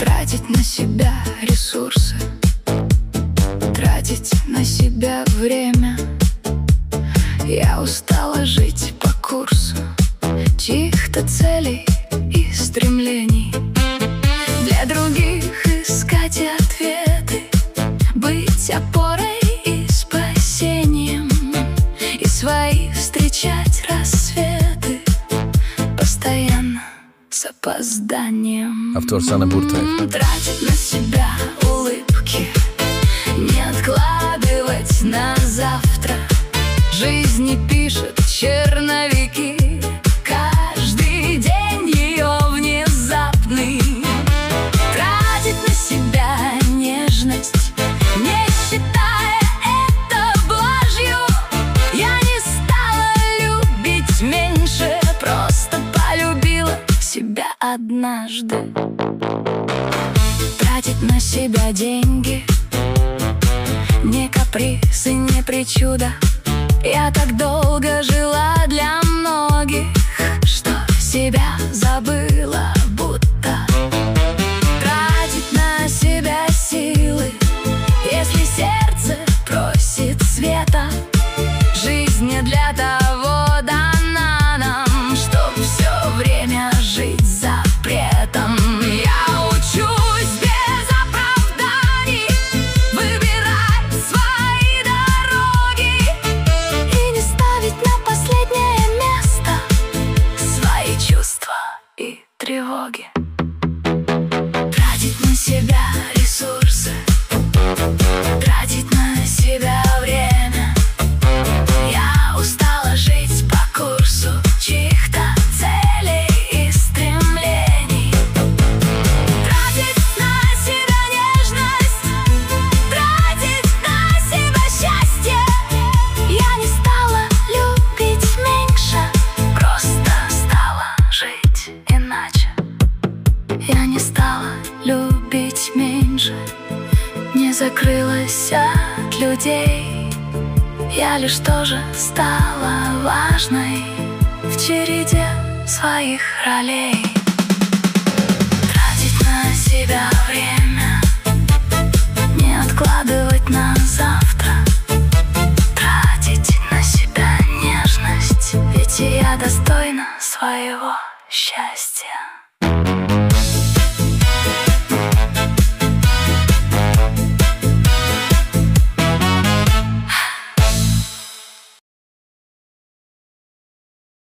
Тратить на себя ресурсы, тратить на себя время. Я устала жить по курсу чьих-то целей и стремлений. Для других искать ответы, быть опорой и спасением, и свои встречать рассветы постоянно с опозданием. Автор Сана Буртаев. Тратить на себя улыбки, не откладывать на завтра. Жизнь не пишет черновики, каждый день ее внезапный. Тратить на себя нежность, не считая это блажью. Я не стала любить меньше, просто полюбила себя однажды. Тратить на себя деньги, не каприз и не причуда. Я так долго жила для многих, что себя забыла будто. Тратить на себя силы, если сердце просит света. Жизнь не для того дана нам, чтоб все время жить запретом. Я учусь без оправданий выбирать свои дороги и не ставить на последнее место свои чувства и тревоги. Тратить на себя ресурсы, тратить на себя время. Я устала жить по курсу чьих-то целей и стремлений. Тратить на себя нежность, тратить на себя счастье. Я не стала любить меньше, просто стала жить иначе. Я не стала любить меньше, не закрылась от людей. Я лишь тоже стала важной в череде своих ролей. Тратить на себя время, не откладывать на завтра. Тратить на себя нежность, ведь и я достойна своего счастья.